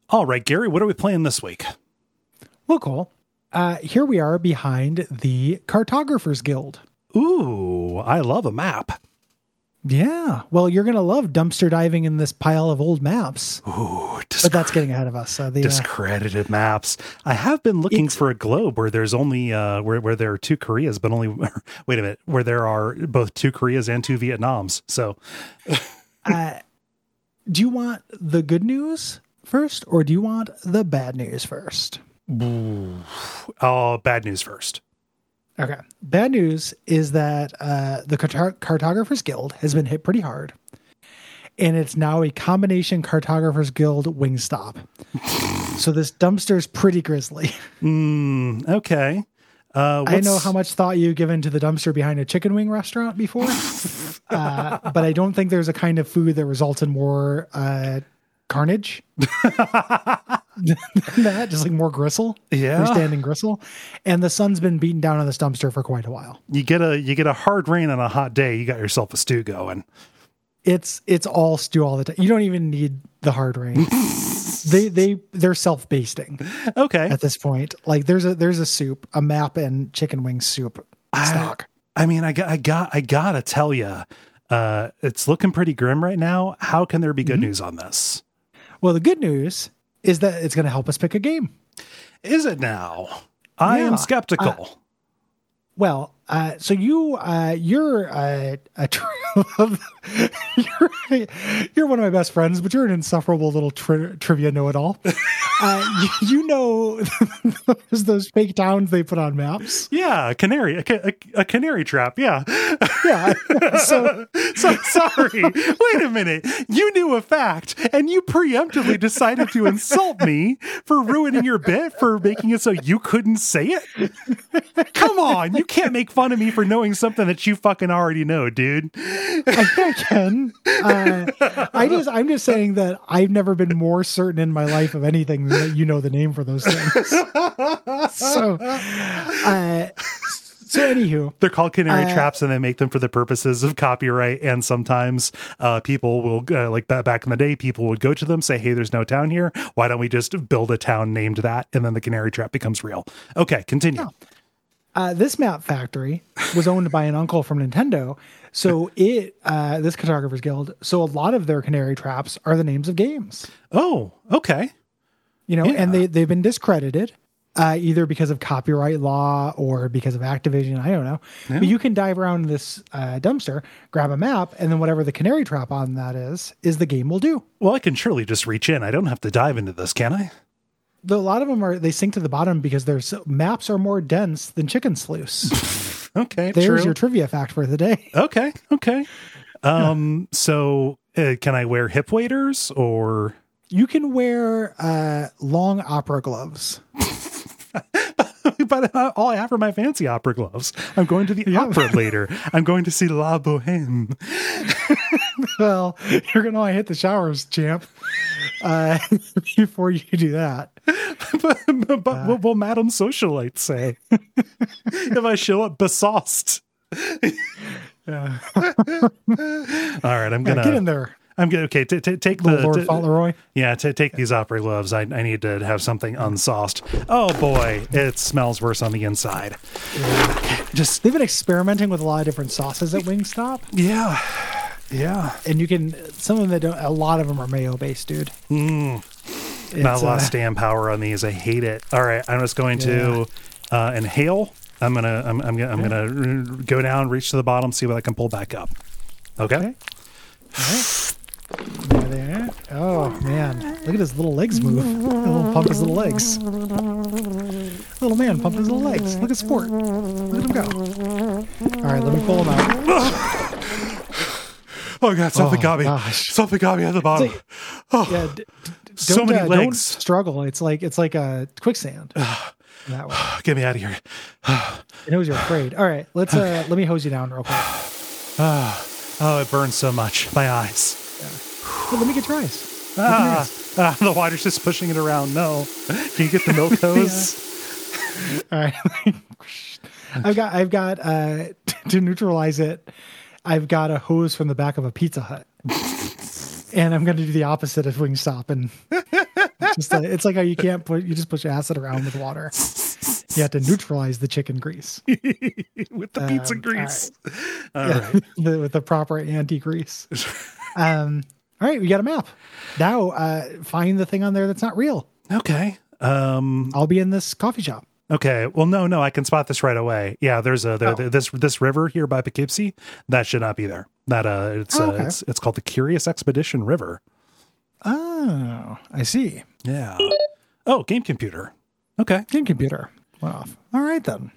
All right, Gary, what are we playing this week? Well, cool. Here we are behind the Cartographers Guild. Ooh, I love a map. Yeah. Well, you're going to love dumpster diving in this pile of old maps. Ooh, but that's getting ahead of us. Discredited maps. I have been looking for a globe where there's only where there are two Koreas, but only wait a minute, where there are both two Koreas and two Vietnams. So, do you want the good news first, or do you want the bad news first? Oh, bad news first. Okay. Bad news is that the Cartographers Guild has been hit pretty hard, and it's now a combination Cartographers Guild Wingstop. So this dumpster is pretty grisly. Okay. I know how much thought you've given to the dumpster behind a chicken wing restaurant before, but I don't think there's a kind of food that results in more carnage than that, just like more gristle, freestanding gristle. And the sun's been beaten down on this dumpster for quite a while. You get a hard rain on a hot day, you got yourself a stew going. It's all stew all the time. You don't even need the hard rain. They're self-basting. Okay. At this point, like there's a soup, a map and chicken wing soup stock. I mean, I gotta tell you, it's looking pretty grim right now. How can there be good news on this? Well, the good news is that it's going to help us pick a game. Is it now? I am skeptical. So you're you're one of my best friends, but you're an insufferable little trivia know-it-all. You know those fake towns they put on maps. Yeah, a canary trap. Yeah, yeah. So sorry. Wait a minute. You knew a fact, and you preemptively decided to insult me for ruining your bit, for making it so you couldn't say it. Come on, you can't make fun of me for knowing something that you fucking already know, dude. I can. I'm just saying that I've never been more certain in my life of anything that you know the name for those things. So anywho, they're called canary traps, and they make them for the purposes of copyright. And sometimes people will like that back in the day, people would go to them, say, "Hey, there's no town here. Why don't we just build a town named that?" And then the canary trap becomes real. Okay, continue. This map factory was owned by an uncle from Nintendo. So this Cartographers Guild, so a lot of their canary traps are the names of games. Oh, okay. And they've been discredited, either because of copyright law or because of Activision. I don't know. Yeah. But you can dive around this dumpster, grab a map, and then whatever the canary trap on that is the game will do. Well, I can surely just reach in. I don't have to dive into this, can I? A lot of them they sink to the bottom because their maps are more dense than chicken sluice. Okay, there's your trivia fact for the day. Okay. So can I wear hip waders, or you can wear long opera gloves? But all I have are my fancy opera gloves. I'm going to the opera later. I'm going to see La Boheme. Well, you're going to hit the showers, champ, before you do that. But what will Madame Socialite say if I show up besauced? Yeah. All right, I'm gonna get in there. I'm good. Okay, take the Lord Fauntleroy. Yeah, take these opera gloves. I need to have something unsauced. Oh boy, it smells worse on the inside. Yeah. They've been experimenting with a lot of different sauces at Wingstop. Yeah, and some of them a lot of them are mayo based, dude. Not a lot of stand power on these. I hate it. All right, I'm just going to inhale. I'm gonna go down, reach to the bottom, see what I can pull back up. Okay. All right. There. Oh man, look at his little legs move. He'll pump his little legs. Little man pump his little legs. Look at sport. Let him go. All right, let me pull him out. Oh god, something got me. Gosh. Something got me at the bottom. So many legs. Don't struggle. It's like a quicksand. That way. Get me out of here. It knows you're afraid. All right, let me hose you down real quick. Oh, it burns so much. My eyes. Yeah. Well, let me get your eyes. The water's just pushing it around. No. Can you get the milk hose? All right. I've got to neutralize it. I've got a hose from the back of a Pizza Hut. And I'm going to do the opposite of Wingstop and It's like how you just push acid around with water. You have to neutralize the chicken grease with the pizza grease. All right. With the proper anti-grease. All right, we got a map. Now, find the thing on there that's not real. Okay. I'll be in this coffee shop. Okay. Well, no, I can spot this right away. Yeah, there's this river here by Poughkeepsie that should not be there. That it's called the Curious Expedition River. Oh, I see. Yeah. Oh, game computer. Okay. Game computer. Went off. All right then.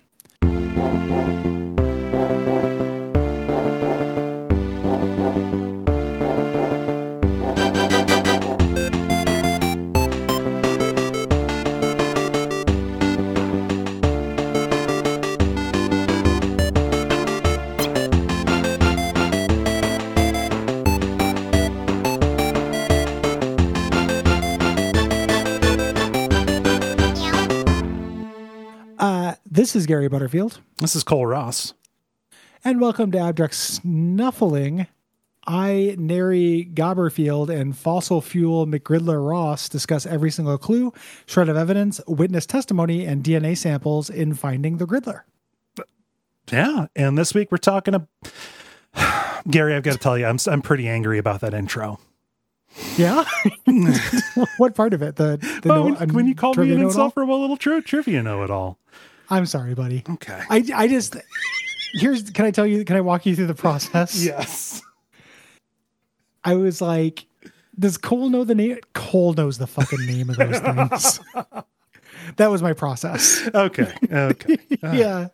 This is Gary Butterfield. This is Cole Ross. And welcome to Abject Snuffling. I, Nary Gobberfield, and Fossil Fuel McGriddler Ross discuss every single clue, shred of evidence, witness testimony, and DNA samples in finding the Griddler. Yeah, and this week we're talking Gary, I've got to tell you, I'm pretty angry about that intro. Yeah? What part of it? When you called me an insufferable little trivia know-it-all. I'm sorry, buddy. Okay. I just can I walk you through the process? Yes. I was like, does Cole know the name? Cole knows the fucking name of those things. That was my process. Okay. Yeah.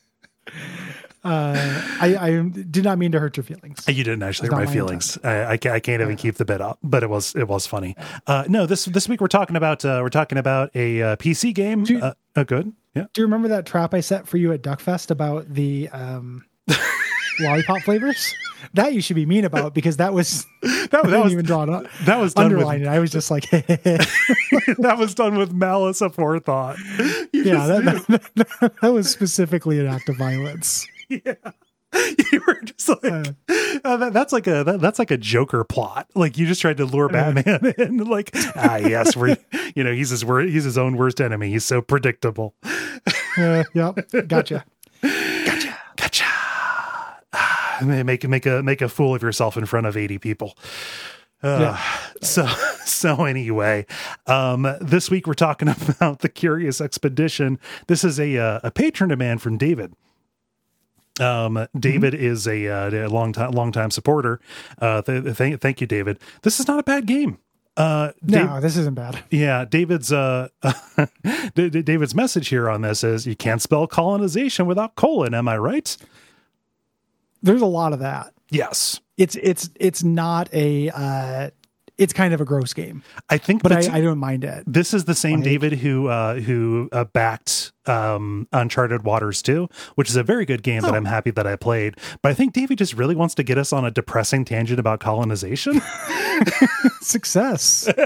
I did not mean to hurt your feelings. You didn't actually hurt my feelings. I can't even keep the bit up, but it was funny. No, this week we're talking about a PC game. Good. Yeah. Do you remember that trap I set for you at Duckfest about the lollipop flavors? That you should be mean about, because that was even drawn up. That was done underlined. I was just like, that was done with malice aforethought. That was specifically an act of violence. Yeah. You were just like, that's like a Joker plot. Like, you just tried to lure Batman in, like, yes, he's his own worst enemy. He's so predictable. Yep. Gotcha. Make a fool of yourself in front of 80 people. So anyway, this week we're talking about the Curious Expedition. This is a patron demand from David. David is a long time supporter. Thank you, David. This is not a bad game. No, this isn't bad. Yeah, David's David's message here on this is, you can't spell colonization without colon. Am I right? There's a lot of that. Yes, it's not a. It's kind of a gross game, I think, but I don't mind it. This is the same David who backed Uncharted Waters 2, which is a very good game that I'm happy that I played. But I think David just really wants to get us on a depressing tangent about colonization. Success.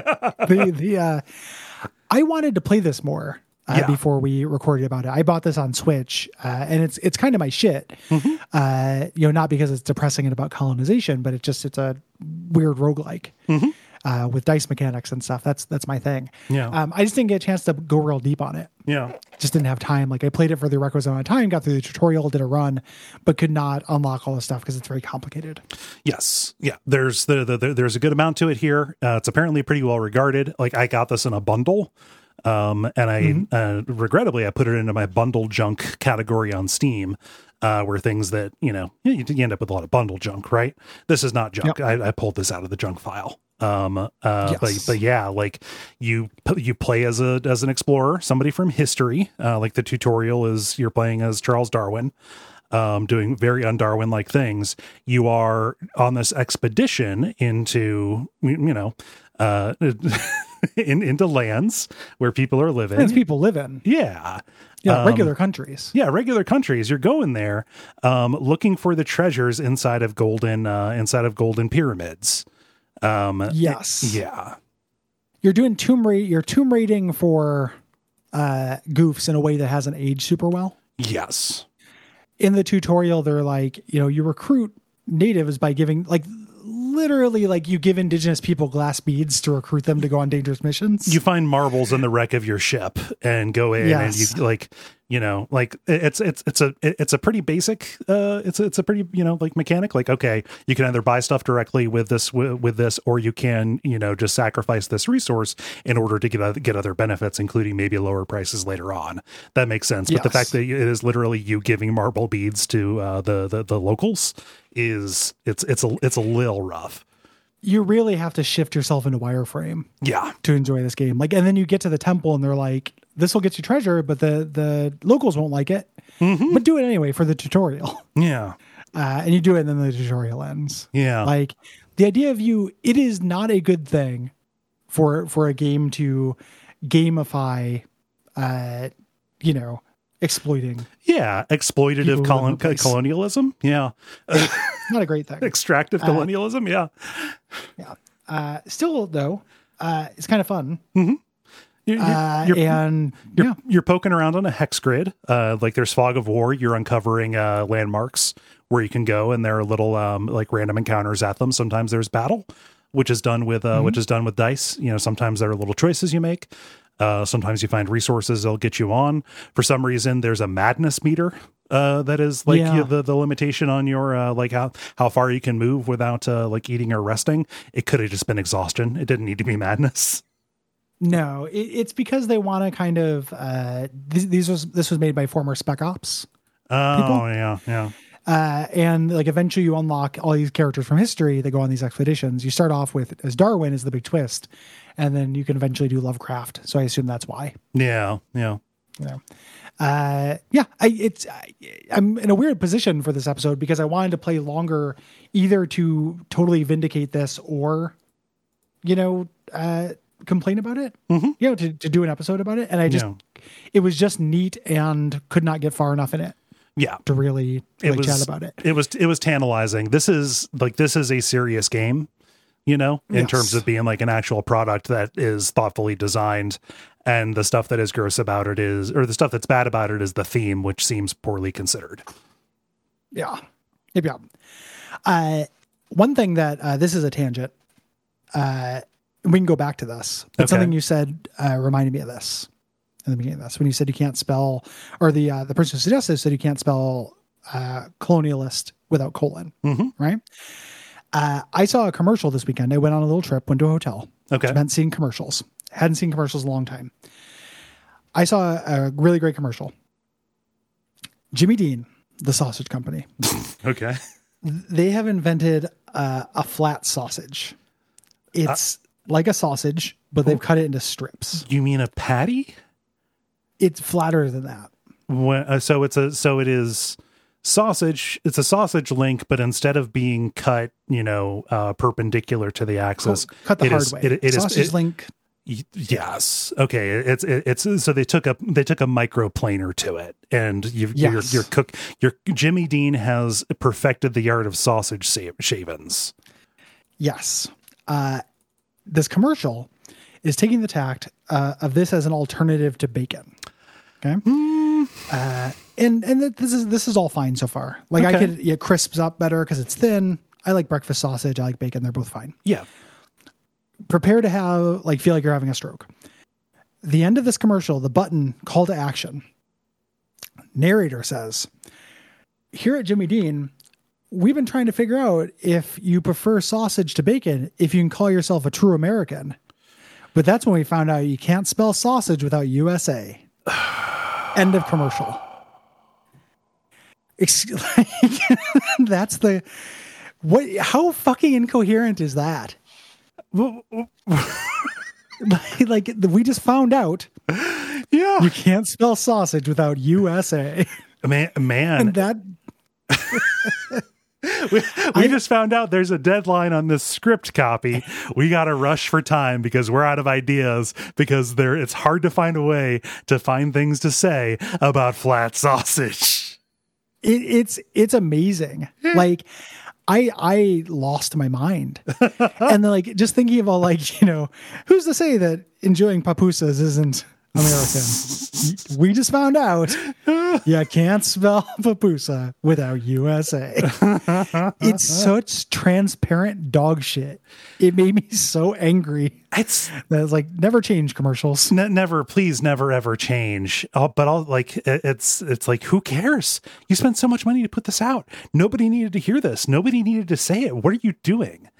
I wanted to play this more. Before we recorded about it, I bought this on Switch, and it's kind of my shit. Mm-hmm. Not because it's depressing and about colonization, but it's a weird roguelike with dice mechanics and stuff. That's my thing. Yeah. I just didn't get a chance to go real deep on it. Yeah. Just didn't have time. Like, I played it for the requisite amount of time, got through the tutorial, did a run, but could not unlock all the stuff because it's very complicated. Yes. Yeah. There's there's a good amount to it here. It's apparently pretty well regarded. Like, I got this in a bundle. And I regrettably I put it into my bundle junk category on Steam, where things that you end up with a lot of bundle junk, right? This is not junk. Yep. I pulled this out of the junk file. Yes. But yeah, like you play as an explorer, somebody from history. Like, the tutorial is you're playing as Charles Darwin, doing very un-Darwin like things. You are on this expedition into into lands where people are living. Lands people live in. Yeah. Yeah, regular countries. Yeah, regular countries. You're going there looking for the treasures inside of golden pyramids. Yes. Yeah. You're doing tomb raiding for goofs in a way that hasn't aged super well. Yes. In the tutorial, they're like, you recruit natives by giving, like, literally like you give indigenous people glass beads to recruit them to go on dangerous missions. You find marbles in the wreck of your ship and go in and you like, you know, like it's a pretty basic, it's a pretty, you know, like mechanic, like, okay, you can either buy stuff directly with this, or you can, you know, just sacrifice this resource in order to get other benefits, including maybe lower prices later on. That makes sense. But the fact that it is literally you giving marble beads to the locals is it's a little rough. You really have to shift yourself into wireframe, yeah, to enjoy this game. Like, and then you get to the temple and they're like, this will get you treasure, but the locals won't like it, but do it anyway for the tutorial. Yeah. And you do it and then the tutorial ends. Yeah. Like the idea of it is not a good thing for a game to gamify, you know, exploiting. Yeah. Exploitative colonialism. Yeah. Not a great thing. Extractive colonialism. Yeah. Yeah. Still though, it's kind of fun. Mm-hmm. You're poking around on a hex grid. Like there's Fog of War. You're uncovering landmarks where you can go, and there are little like random encounters at them. Sometimes there's battle, which is done with dice. You know, sometimes there are little choices you make. Sometimes you find resources that'll get you on. For some reason, there's a madness meter that is like the limitation on your like how far you can move without like eating or resting. It could have just been exhaustion. It didn't need to be madness. No, it's because they want to kind of this was made by former Spec Ops people. Yeah. And like eventually you unlock all these characters from history that go on these expeditions. You start off with as Darwin is the big twist, and then you can eventually do Lovecraft. So I assume that's why. Yeah. I'm in a weird position for this episode because I wanted to play longer, either to totally vindicate this or, you know, complain about it, you know, to do an episode about it. And it was just neat and could not get far enough in it. Yeah. To really chat about it. It was tantalizing. This is a serious game, you know, in terms of being like an actual product that is thoughtfully designed. And the stuff that is gross about it or the stuff that's bad about it is the theme, which seems poorly considered. Yeah. One thing that, this is a tangent, we can go back to this, but something you said reminded me of this in the beginning of this, when you said you can't spell, or the person who suggested said you can't spell colonialist without colon, right? I saw a commercial this weekend. I went on a little trip, went to a hotel. Okay. Meant seeing commercials. Hadn't seen commercials in a long time. I saw a really great commercial. Jimmy Dean, the sausage company. Okay. They have invented a flat sausage. It's like a sausage, but they've cut it into strips. You mean a patty? It's flatter than that. So it is sausage. It's a sausage link, but instead of being cut, you know, perpendicular to the axis, cut the hard way. Sausage link. Yes. Okay. It's so they took a microplaner to it, and your Jimmy Dean has perfected the art of sausage shavings. Yes. This commercial is taking the tact of this as an alternative to bacon. Okay. And this is all fine so far. Like it crisps up better because it's thin. I like breakfast sausage. I like bacon. They're both fine. Yeah. Prepare to feel like you're having a stroke. The end of this commercial, the button call to action. Narrator says, here at Jimmy Dean, we've been trying to figure out if you prefer sausage to bacon, if you can call yourself a true American. But that's when we found out you can't spell sausage without USA. End of commercial. That's how fucking incoherent is that? Like we just found out. Yeah. You can't spell sausage without USA. Man. And that we just found out there's a deadline on this script copy. We got to rush for time because we're out of ideas, because it's hard to find a way to find things to say about flat sausage. It's amazing. Like I lost my mind. And then just thinking about who's to say that enjoying pupusas isn't American? We just found out you can't spell pupusa without USA. It's such transparent dog shit. It made me so angry. It's like, never change commercials. Never, please, never, ever change. But I'll like, it's like, who cares? You spent so much money to put this out. Nobody needed to hear this. Nobody needed to say it. What are you doing?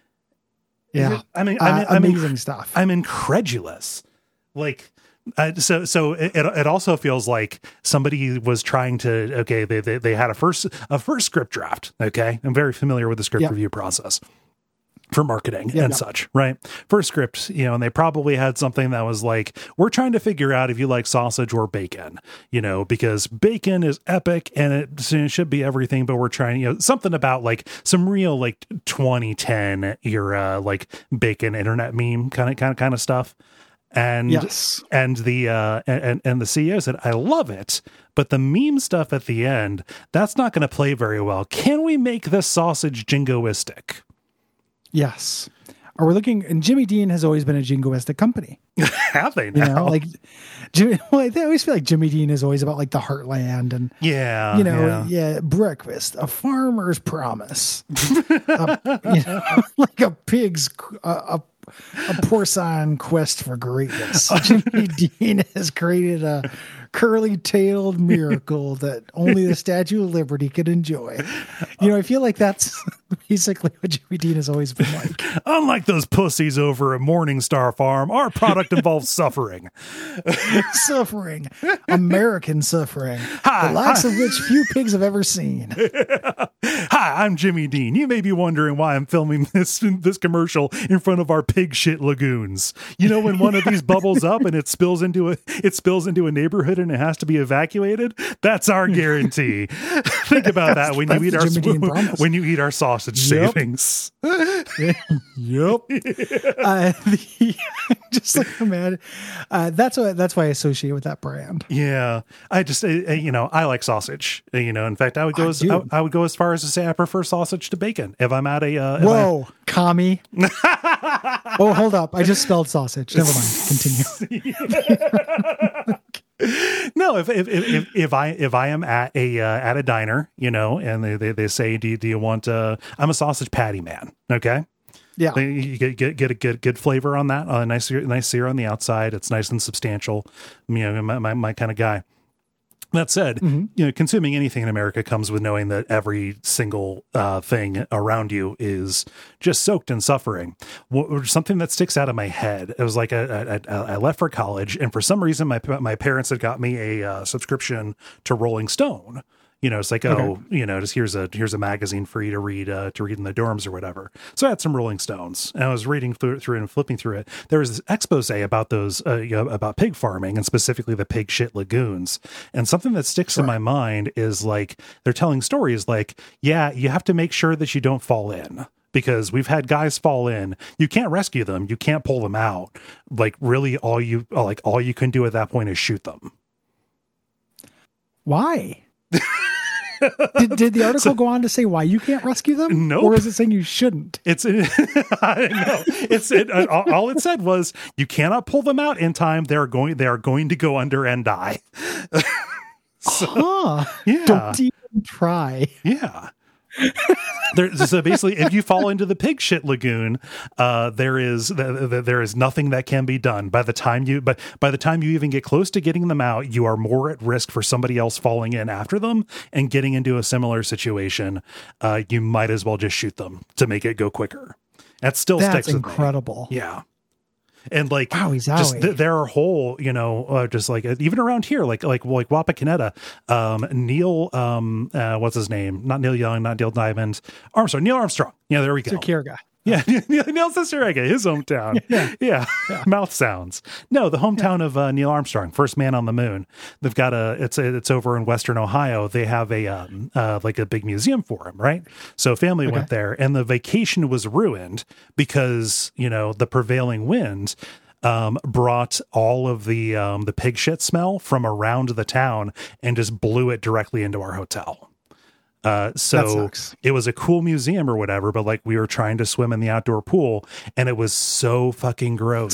Yeah. Amazing stuff. I'm incredulous. Like, so it also feels like somebody was trying to, okay, they had a first script draft. Okay. I'm very familiar with the script review process for marketing and such, right? First script, and they probably had something that was like, we're trying to figure out if you like sausage or bacon, because bacon is epic and it should be everything, but we're trying, something about like some real like 2010 era, like bacon internet meme kind of stuff. And and the CEO said, I love it, but the meme stuff at the end, that's not going to play very well. Can we make this sausage jingoistic? Yes. Are we looking? And Jimmy Dean has always been a jingoistic company. Have they now? Like Jimmy, I always feel like Jimmy Dean is always about like the heartland and breakfast, a farmer's promise, like a pig's a porcine quest for greatness. Jimmy Dean has created a curly-tailed miracle that only the Statue of Liberty could enjoy. I feel like that's basically what Jimmy Dean has always been like. Unlike those pussies over at Morningstar Farm, our product involves suffering. Suffering. American suffering. The likes of which few pigs have ever seen. Hi, I'm Jimmy Dean. You may be wondering why I'm filming this commercial in front of our pig shit lagoons. When one of these bubbles up and it spills into a neighborhood and it has to be evacuated, that's our guarantee. Think about that when you eat our sausage savings. Yep. Just like a man. That's why I associate with that brand. Yeah, I just I like sausage. In fact, I would go as far as to say I prefer sausage to bacon if I'm at a. Commie. Oh, hold up! I just spelled sausage. Never mind. Continue. No, if I am at a diner, and they say, do you want I'm a sausage patty man. Okay. Yeah. You get a good flavor on that. Nice sear on the outside. It's nice and substantial. My kind of guy. That said, consuming anything in America comes with knowing that every single thing around you is just soaked in suffering. Something that sticks out of my head. It was like I left for college, and for some reason, my parents had got me a subscription to Rolling Stone. It's like, just here's a magazine for you to read in the dorms or whatever. So I had some Rolling Stones, and I was reading through it and flipping through it. There was this expose about those, about pig farming and specifically the pig shit lagoons. And something that sticks in my mind is like, they're telling stories like, yeah, you have to make sure that you don't fall in. Because we've had guys fall in. You can't rescue them. You can't pull them out. Like, really, all you can do at that point is shoot them. Why? Did the article go on to say why you can't rescue them? No. Or is it saying you shouldn't? I don't know. All it said was you cannot pull them out in time. They are going to go under and die. Yeah. Don't even try. Yeah. So basically, if you fall into the pig shit lagoon, there is nothing that can be done. By the time you even get close to getting them out, you are more at risk for somebody else falling in after them and getting into a similar situation. You might as well just shoot them to make it go quicker. That still sticks with me. That's incredible. Yeah. And like, just there are whole, just like even around here, like Wapakoneta, Neil, what's his name? Not Neil Young, not Neil Diamond, Neil Armstrong. Yeah, there we go. Sakirga. Yeah, Neil Cicerega, his hometown. Yeah. Mouth sounds. No, the hometown of Neil Armstrong, first man on the moon. They've got it's over in Western Ohio. They have a like a big museum for him, right? So family went there, and the vacation was ruined because the prevailing wind brought all of the pig shit smell from around the town and just blew it directly into our hotel. So it was a cool museum or whatever, but like we were trying to swim in the outdoor pool and it was so fucking gross.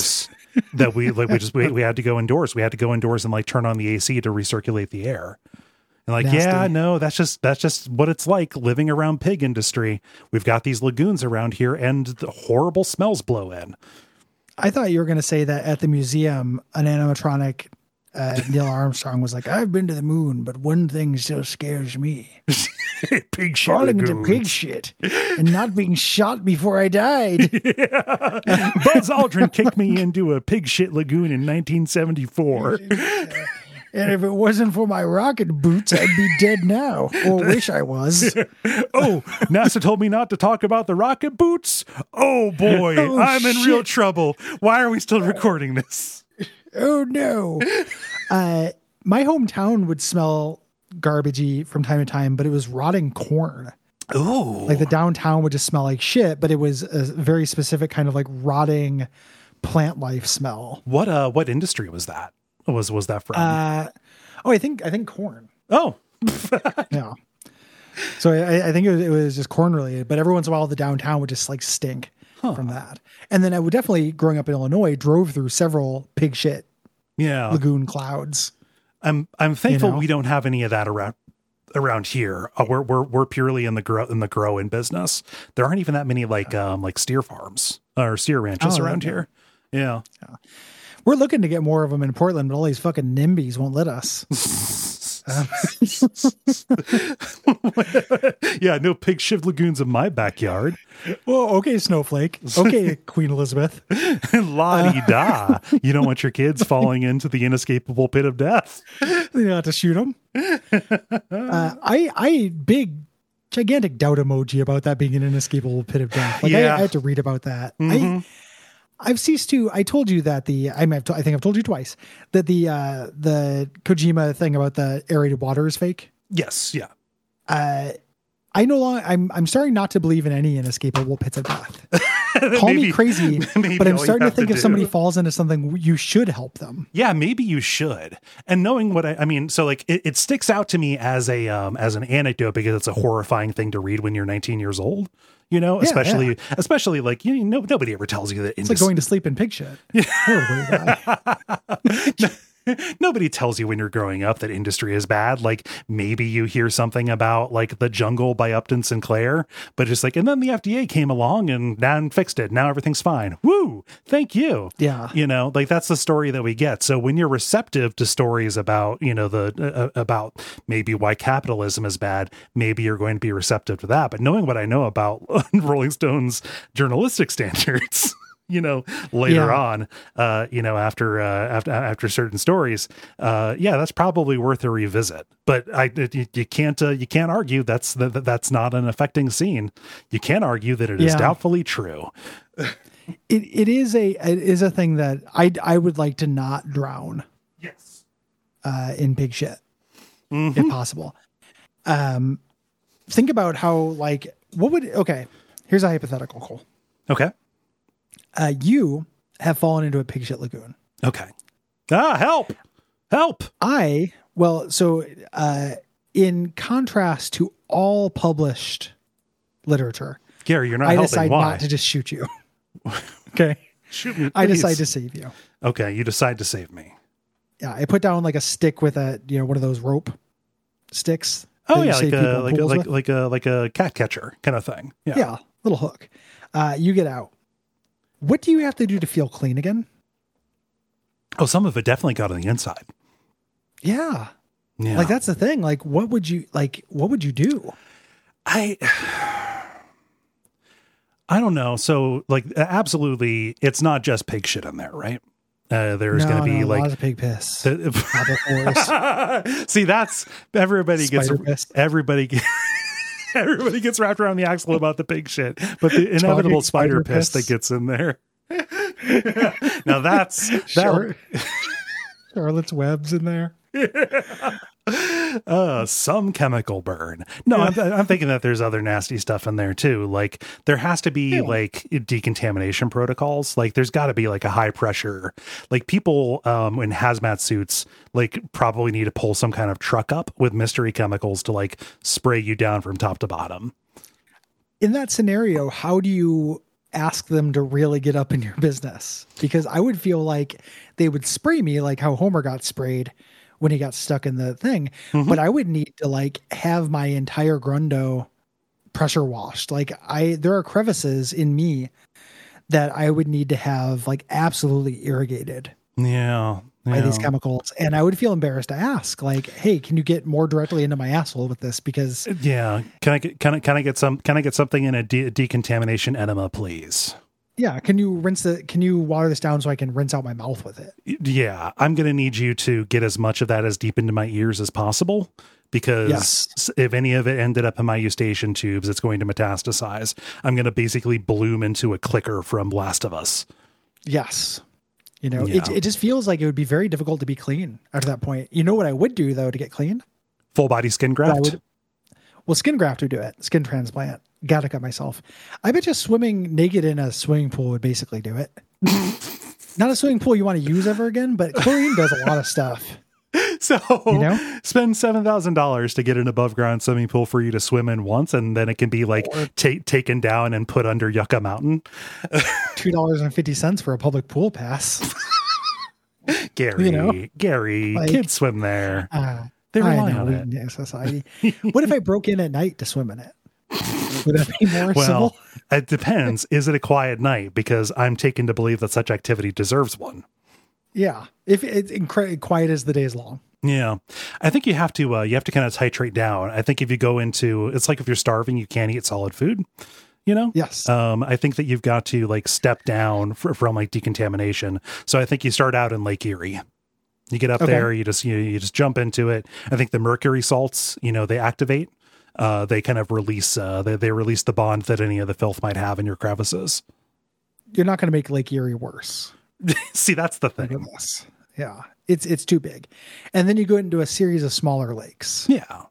that we had to go indoors. We had to go indoors and like turn on the AC to recirculate the air. And like, Nasty. yeah, no, that's just what it's like living around pig industry. We've got these lagoons around here and the horrible smells blow in. I thought you were going to say that at the museum, an animatronic Neil Armstrong was like, I've been to the moon, but one thing still scares me. Pig shit Falling into lagoons. pig shit and not being shot before I died. Yeah. Buzz Aldrin kicked me into a pig shit lagoon in 1974. And if it wasn't for my rocket boots, I'd be dead now, or wish I was. Oh, NASA told me not to talk about the rocket boots. Oh boy, Oh, I'm in real shit. trouble. Why are we still recording this? Oh no. My hometown would smell garbagey from time to time, but it was rotting corn. Oh, Like the downtown would just smell like shit, but it was a very specific kind of like rotting plant life smell. what industry was that? Was that from? I think corn. Oh, Yeah. So I think it was just corn related, but every once in a while the downtown would just like stink from that. And then I would definitely, growing up in Illinois, drove through several pig shit yeah. lagoon clouds. I'm thankful You know? we don't have any of that around here. We're purely in the growing business. There aren't even that many like steer farms or steer ranches Oh, around yeah. here. Yeah. We're looking to get more of them in Portland, but all these fucking NIMBYs won't let us. Yeah, no pig shit lagoons in my backyard. Well, okay, Snowflake. Okay, Queen Elizabeth. La-di-da. You don't want your kids falling into the inescapable pit of death. You don't have to shoot them. I big, gigantic doubt emoji about that being an inescapable pit of death. Like Yeah. I had to read about that. Mhm. I've ceased to. I told you that I think I've told you twice that the Kojima thing about the aerated water is fake. Yes, yeah. I no longer. I'm starting not to believe in any inescapable pits of death. Call me Maybe- crazy, maybe but I'm all you starting to have think to if somebody do- falls into something, you should help them. Yeah, maybe you should. And knowing what I mean, so like it sticks out to me as an anecdote because it's a horrifying thing to read when you're 19 years old. You know, Yeah, especially like nobody ever tells you that. It's like going to sleep in pig shit. You're a weird guy. Nobody tells you when you're growing up that industry is bad. Like maybe you hear something about like The Jungle by Upton Sinclair, but just like, and then the FDA came along and fixed it. Now everything's fine. Woo! Thank you. Yeah. You know, like that's the story that we get. So when you're receptive to stories about, about maybe why capitalism is bad, maybe you're going to be receptive to that. But knowing what I know about Rolling Stone's journalistic standards, later on, after certain stories, that's probably worth a revisit. But you can't argue that's not an affecting scene. You can't argue that it is doubtfully true. It is a thing that I would like to not drown. Yes. In pig shit, if possible. Think about how here's a hypothetical, Cole. Okay. You have fallen into a pig shit lagoon. Okay. Help. In contrast to all published literature, Gary, you're not I helping. decide Why? not to just shoot you. Okay. Shoot me, I please. decide to save you. Okay, you decide to save me. Yeah. I put down like a stick with one of those rope sticks. Oh that you yeah, save people in pools with. like a cat catcher kind of thing. Yeah. Yeah. Little hook. You get out. What do you have to do to feel clean again? Oh, some of it definitely got on the inside. Yeah. Yeah. Like that's the thing. Like what would you do? I don't know. So like absolutely it's not just pig shit in there, right? There's going to be like lots of pig piss. Apple cores. See, that's everybody Spider piss. Everybody gets wrapped around the axle about the pig shit, but the inevitable spider piss that gets in there. Now that's Charlotte's Web's in there. Some chemical burn. No, I'm thinking that there's other nasty stuff in there too. Like there has to be like decontamination protocols. Like there's got to be like a high pressure. Like people in hazmat suits like probably need to pull some kind of truck up with mystery chemicals to like spray you down from top to bottom. In that scenario, how do you ask them to really get up in your business, because I would feel like they would spray me like how Homer got sprayed when he got stuck in the thing. But I would need to like have my entire Grundo pressure washed. Like there are crevices in me that I would need to have like absolutely irrigated. Yeah. By these chemicals, and I would feel embarrassed to ask, like, "Hey, can you get more directly into my asshole with this?" Because can I get something in a decontamination enema, please? Yeah, can you water this down so I can rinse out my mouth with it? Yeah, I'm going to need you to get as much of that as deep into my ears as possible, because if any of it ended up in my eustachian tubes, it's going to metastasize. I'm going to basically bloom into a clicker from Last of Us. Yes. It just feels like it would be very difficult to be clean after that point. You know what I would do, though, to get clean? Full body skin graft? Skin graft would do it. Skin transplant. Gotta cut myself. I bet just swimming naked in a swimming pool would basically do it. Not a swimming pool you want to use ever again, but chlorine does a lot of stuff. So spend $7,000 to get an above ground swimming pool for you to swim in once, and then it can be like taken down and put under Yucca Mountain. $2.50 for a public pool pass. Gary, like, kids swim there. They rely on it. Society. What if I broke in at night to swim in it? Would that be more civil? It depends. Is it a quiet night? Because I'm taken to believe that such activity deserves one. Yeah, if it's quiet as the day is long. Yeah, I think you have to kind of titrate down. I think if you go into, it's like if you're starving, you can't eat solid food. Yes. I think that you've got to like step down from like decontamination. So I think you start out in Lake Erie. You get up there, you just jump into it. I think the mercury salts, they activate. They kind of release they release the bond that any of the filth might have in your crevices. You're not going to make Lake Erie worse. See, that's the thing. Yeah, it's too big. And then you go into a series of smaller lakes. Yeah.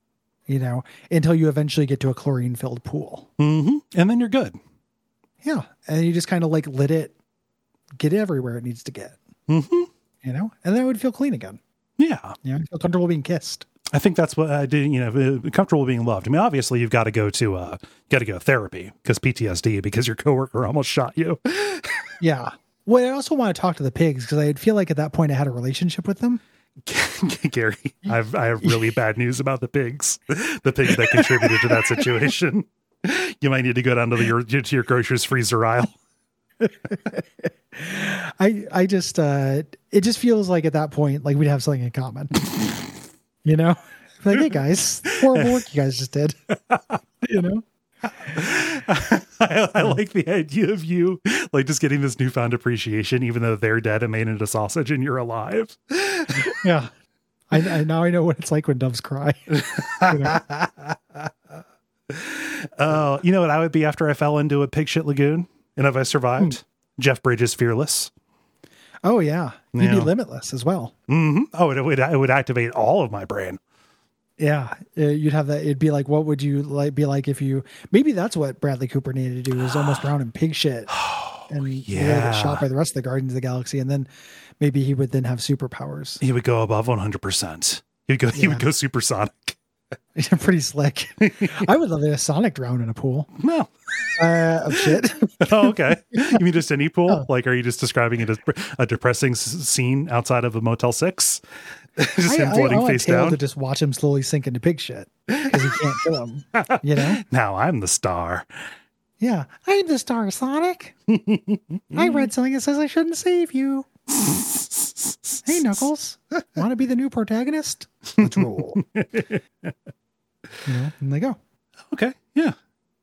Until you eventually get to a chlorine filled pool. Mm-hmm. And then you're good. Yeah. And you just kind of like let it get everywhere it needs to get. Mm-hmm. And then it would feel clean again. Yeah. Feel comfortable being kissed. I think that's what I do, comfortable being loved. I mean, obviously you've got to go to therapy because PTSD, because your coworker almost shot you. Yeah. Well, I also want to talk to the pigs because I feel like at that point I had a relationship with them. Gary, I have really bad news about the pigs that contributed to that situation. You might need to go down to your groceries freezer aisle. I just it just feels like at that point like we'd have something in common. Like, hey guys, horrible work you guys just did. I like the idea of you like just getting this newfound appreciation, even though they're dead and made into sausage and you're alive. Yeah. I now I know what it's like when doves cry. Oh, you know what I would be after I fell into a pig shit lagoon? And if I survived? Jeff Bridges Fearless. Oh yeah. You'd be limitless as well. Mm-hmm. Oh, it would activate all of my brain. Yeah, you'd have that. It'd be like, what would you be like if you? Maybe that's what Bradley Cooper needed to do, is almost drown in pig shit, and get shot by the rest of the Guardians of the Galaxy, and then maybe he would then have superpowers. He would go above 100%. He would go supersonic. Pretty slick. I would love a Sonic drown in a pool. No, of shit. Oh, okay. You mean just any pool? Oh. Like, are you just describing it as a depressing scene outside of a Motel 6? Just him floating face down. To just watch him slowly sink into pig shit because he can't kill him. Now I'm the star. Yeah, I'm the star, Sonic. I read something that says I shouldn't save you. Hey, Knuckles, want to be the new protagonist? Let's roll. And they go. Okay. Yeah.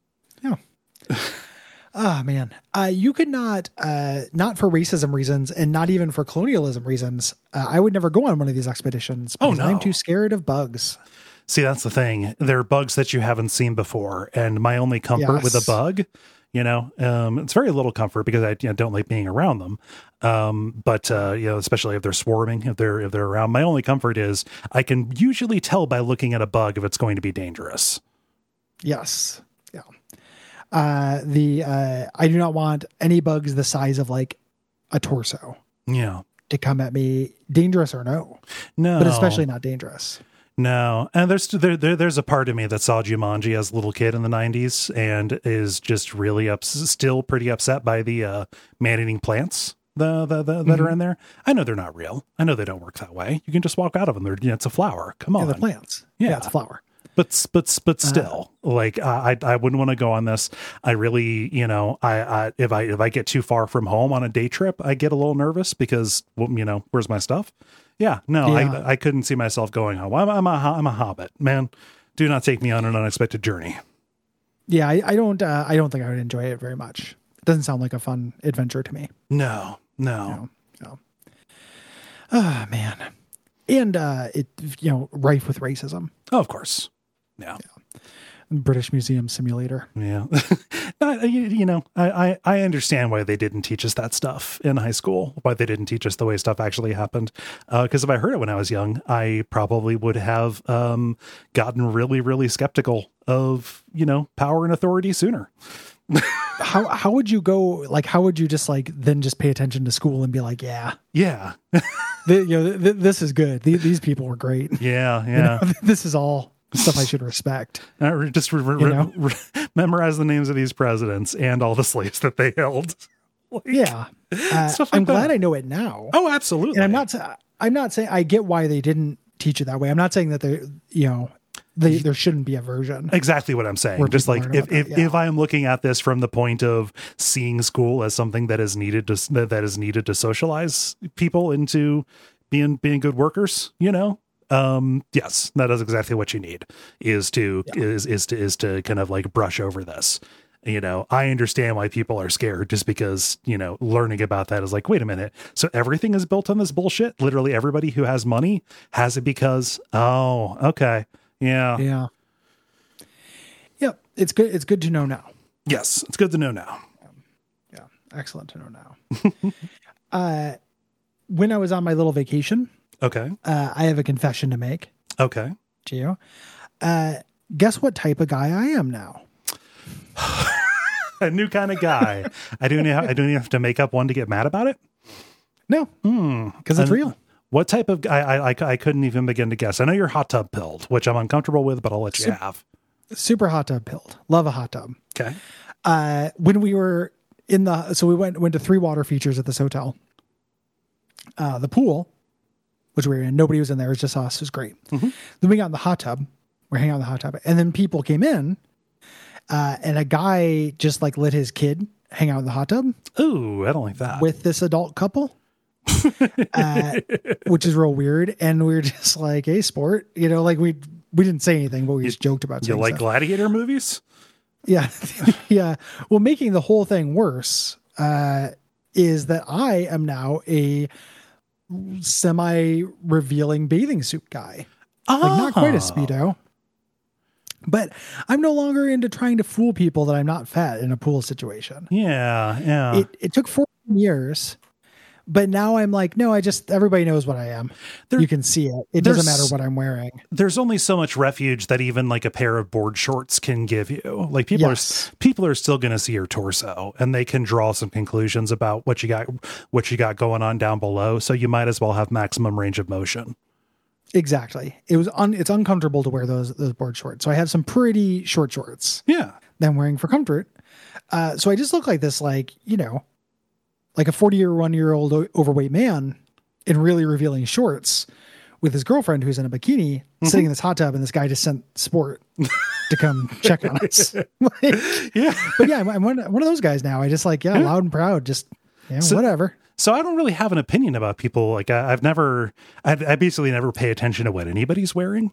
Oh man, you could not for racism reasons and not even for colonialism reasons. I would never go on one of these expeditions because I'm too scared of bugs. See, that's the thing. There are bugs that you haven't seen before, and my only comfort with a bug, it's very little comfort because I don't like being around them. But especially if they're swarming, if they're around, my only comfort is I can usually tell by looking at a bug if it's going to be dangerous. Yes. Yeah. I do not want any bugs the size of like a torso. Yeah. To come at me, dangerous or no. No. But especially not dangerous. No, and there's a part of me that saw Jumanji as a little kid in the 90s and is just really still pretty upset by the man-eating plants that are in there. I know they're not real. I know they don't work that way. You can just walk out of them. It's a flower. Come on. Yeah, the plants. Yeah, it's a flower. But still, like I wouldn't want to go on this. I really, if I get too far from home on a day trip, I get a little nervous because, where's my stuff? Yeah, no, yeah. I couldn't see myself going home. I'm a hobbit, man. Do not take me on an unexpected journey. Yeah, I don't think I would enjoy it very much. It doesn't sound like a fun adventure to me. No. Oh man, and it rife with racism. Oh, of course. Yeah. British Museum Simulator. Yeah. I understand why they didn't teach us that stuff in high school, why they didn't teach us the way stuff actually happened. Because if I heard it when I was young, I probably would have gotten really, really skeptical of, power and authority sooner. How would you go, like, how would you just then just pay attention to school and be like, yeah. This is good. These people were great. Yeah. This is all stuff I should respect. Just memorize the names of these presidents and all the slaves that they held. I'm glad I know it now. Oh, absolutely. And I'm not saying I get why they didn't teach it that way. I'm not saying that there shouldn't be a version. Exactly what I'm saying. Just like if I am looking at this from the point of seeing school as something that is needed to socialize people into being good workers, yes, that is exactly what you need is to kind of like brush over this. I understand why people are scared just because, learning about that is like, wait a minute. So everything is built on this bullshit. Literally everybody who has money has it because, oh, okay. Yeah. Yeah. Yep. It's good. It's good to know now. Yes. It's good to know now. Yeah. Excellent to know now. When I was on my little vacation, okay. I have a confession to make. Okay. Gio. Guess what type of guy I am now? A new kind of guy. I don't even have to make up one to get mad about it. No. Because it's real. What type of guy? I couldn't even begin to guess. I know you're hot tub pilled, which I'm uncomfortable with, but I'll let you have. Super hot tub pilled. Love a hot tub. Okay. When we were so we went to 3 water features at this hotel. The pool, which we were in, nobody was in there. It was just us. It was great. Mm-hmm. Then we got in the hot tub. We're hanging out in the hot tub. And then people came in, and a guy just let his kid hang out in the hot tub. Ooh, I don't like that. With this adult couple. Which is real weird. And we were just like, hey, sport, we didn't say anything, but we just joked about you like stuff. Gladiator movies? Yeah. Yeah. Well, making the whole thing worse is that I am now a semi-revealing bathing suit guy. Not quite a Speedo. But I'm no longer into trying to fool people that I'm not fat in a pool situation. Yeah. It took 14 years. But now I'm like, no, everybody knows what I am. You can see it. It doesn't matter what I'm wearing. There's only so much refuge that even a pair of board shorts can give you. People are still going to see your torso and they can draw some conclusions about what you got going on down below. So you might as well have maximum range of motion. Exactly. It's uncomfortable to wear those board shorts. So I have some pretty short shorts. Yeah. That I'm wearing for comfort. So I just look like this, like a 41-year-old overweight man in really revealing shorts with his girlfriend who's in a bikini sitting in this hot tub, and this guy just sent Sport to come check on us. Yeah. But yeah, I'm one of those guys now. I just loud and proud, just whatever. So I don't really have an opinion about people. I basically never pay attention to what anybody's wearing,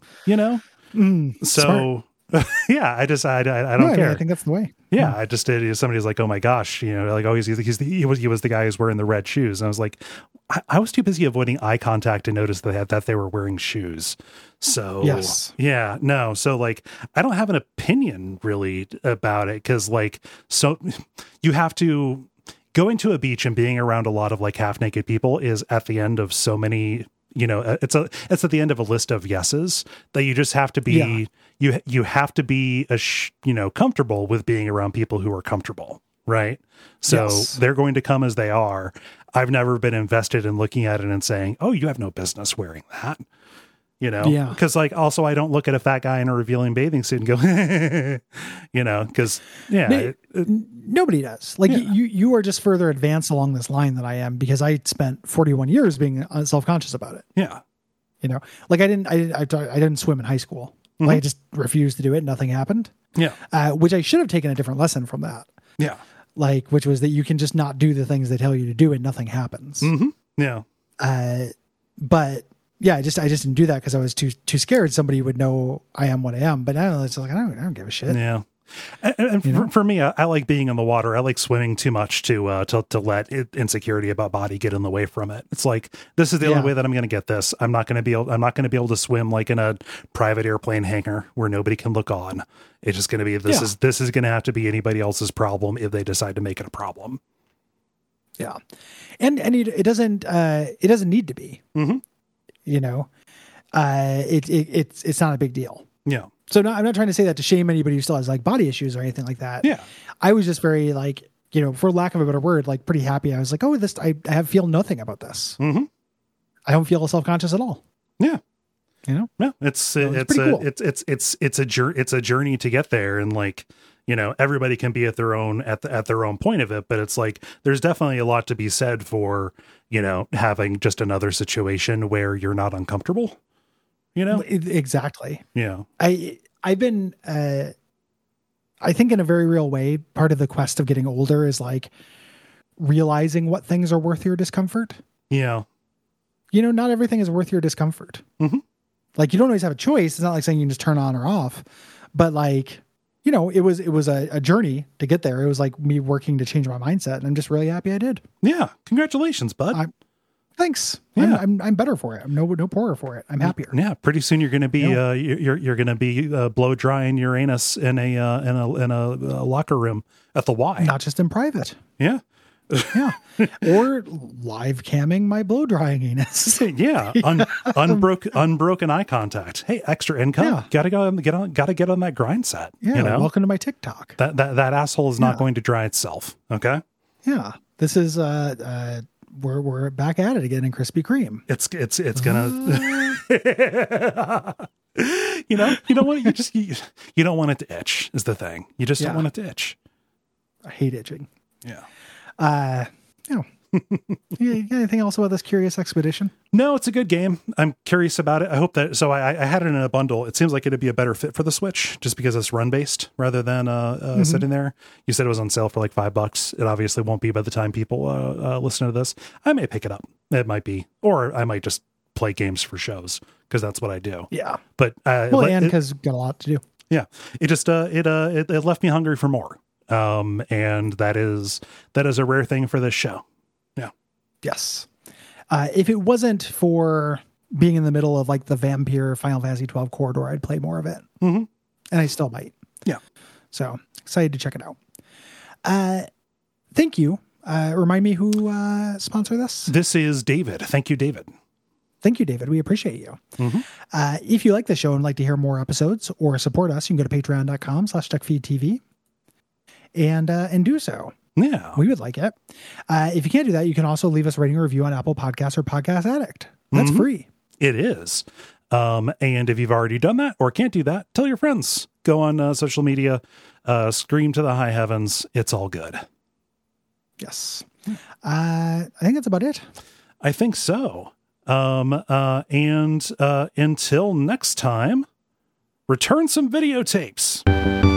So yeah, I don't care. I think that's the way. Yeah, I just did. Somebody's like, "Oh my gosh," he was the guy who's wearing the red shoes, and I was like, I was too busy avoiding eye contact to notice that they were wearing shoes. So yes, yeah, no. So I don't have an opinion really about it because so you have to going to a beach and being around a lot of half naked people is at the end of so many. It's at the end of a list of yeses that you just have to be, you have to be, comfortable with being around people who are comfortable. Right. So they're going to come as they are. I've never been invested in looking at it and saying, oh, you have no business wearing that. You know, Yeah. because like also I don't look at a fat guy in a revealing bathing suit and go, you know, because Nobody does. Like you are just further advanced along this line than I am, because I spent 41 years being self-conscious about it. Yeah. You know, like I didn't swim in high school. Mm-hmm. Like I just refused to do it. Nothing happened. Yeah. Which I should have taken a different lesson from that. Yeah. Like, which was that you can just not do the things they tell you to do and nothing happens. Mm-hmm. Yeah. But yeah, I just didn't do that because I was too scared somebody would know I am what I am. But now it's like I don't give a shit. Yeah. And for me, I like being in the water. I like swimming too much to let insecurity about body get in the way from it. It's like, this is the only way that I'm going to get this. I'm not going to be able to swim like in a private airplane hangar where nobody can look on. It's just going to be, this is going to have to be anybody else's problem if they decide to make it a problem. Yeah. And it doesn't need to be, you know, it's not a big deal. Yeah. So I'm not trying to say that to shame anybody who still has like body issues or anything like that. Yeah. I was just very like, you know, for lack of a better word, like pretty happy. I was like, oh, I feel nothing about this. Mm-hmm. I don't feel self-conscious at all. Yeah. You know? Yeah. It's a journey to get there. And like, you know, everybody can be at their own point of it, but it's like, there's definitely a lot to be said for, you know, having just another situation where you're not uncomfortable. You know? Exactly. Yeah. I've been, I think in a very real way, part of the quest of getting older is like realizing what things are worth your discomfort. Yeah. You know, not everything is worth your discomfort. Mm-hmm. Like you don't always have a choice. It's not like saying you can just turn on or off, but like, you know, it was a journey to get there. It was like me working to change my mindset, and I'm just really happy I did. Yeah. Congratulations, bud. Thanks. Yeah. I'm better for it. I'm no poorer for it. I'm happier. Yeah. Pretty soon you're going to be, you're going to be blow drying your anus in a locker room at the Y. Not just in private. Yeah. Yeah. Or live camming my blow drying anus. Yeah. Unbroken eye contact. Hey, extra income. Yeah. Gotta get on that grind set. Yeah. You know? Welcome to my TikTok. That asshole is not going to dry itself. Okay. Yeah. This is, we're back at it again in Krispy Kreme. It's gonna, you don't want it to itch is the thing. You just don't want it to itch. I hate itching. Yeah. You got anything else about this Curious Expedition? No, it's a good game. I'm curious about it. I hope that, so I had it in a bundle. It seems like it'd be a better fit for the Switch just because it's run based rather than sitting there. You said it was on sale for like $5. It obviously won't be by the time people listen to this. I may pick it up. It might be, or I might just play games for shows because that's what I do. Yeah. But, and because got a lot to do. Yeah. It just, it left me hungry for more. And that is a rare thing for this show. Yeah. Yes. If it wasn't for being in the middle of like the Vampire Final Fantasy 12 corridor, I'd play more of it. Mm-hmm. And I still might. Yeah. So excited to check it out. Thank you. Remind me who sponsored this? This is David. Thank you, David. Thank you, David. We appreciate you. Mm-hmm. If you like the show and like to hear more episodes or support us, you can go to patreon.com/duckfeedtv and do so. Yeah. We would like it. If you can't do that, you can also leave us a rating or review on Apple Podcasts or Podcast Addict. That's free. It is. And if you've already done that or can't do that, tell your friends. Go on social media, scream to the high heavens. It's all good. Yes. I think that's about it. I think so. And until next time, return some videotapes.